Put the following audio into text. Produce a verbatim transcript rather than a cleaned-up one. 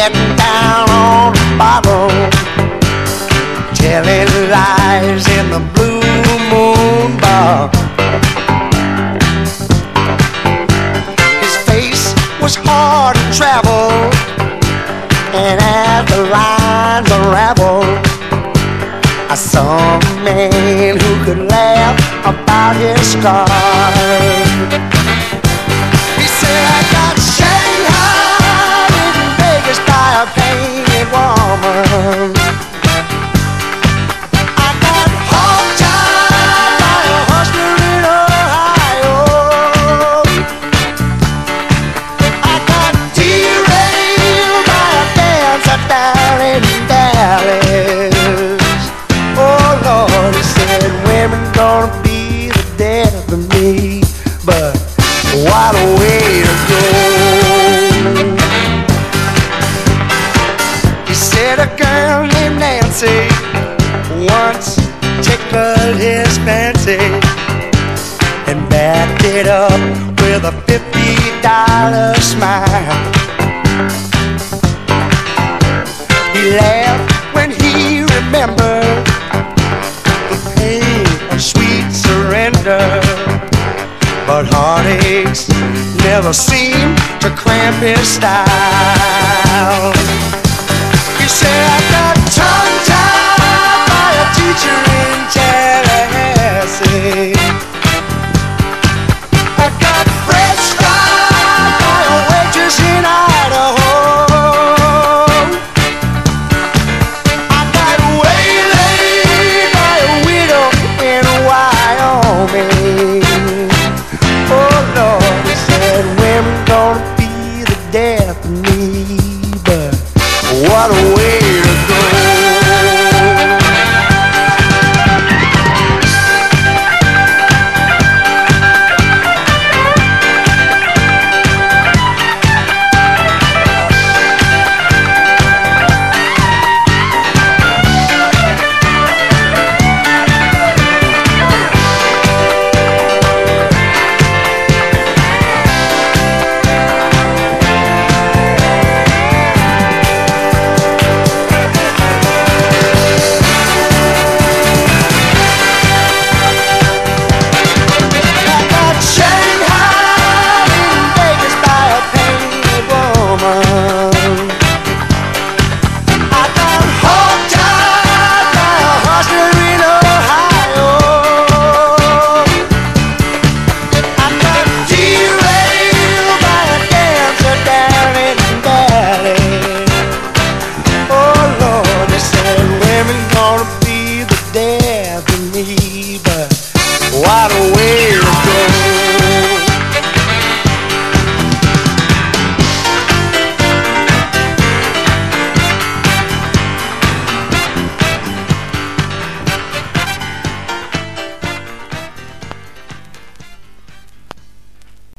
getting down on the bottom, telling lies in the blue moon bar. His face was hard to travel, and as the lines unraveled, I saw a man who could laugh about his scars. He said, I got shanghaied in Vegas by a painted woman. I got hog-tied by a hustler in Ohio. I got derailed by a dancer down in Dallas. Oh Lord, he said, women gonna be the death of me, but what a way to go. He said a girl named Nancy once tickled his fancy and backed it up with a fifty dollar smile. He laughed when he remembered the pain of sweet surrender, but heartaches never seem to cramp his style. He said, I got tongue-tied by a teacher in Tallahassee. I got breast-fried by a waitress in Idaho. I got waylaid by a widow in Wyoming. Oh Lord, he said, women gonna be the death of me, but what a way to go. Me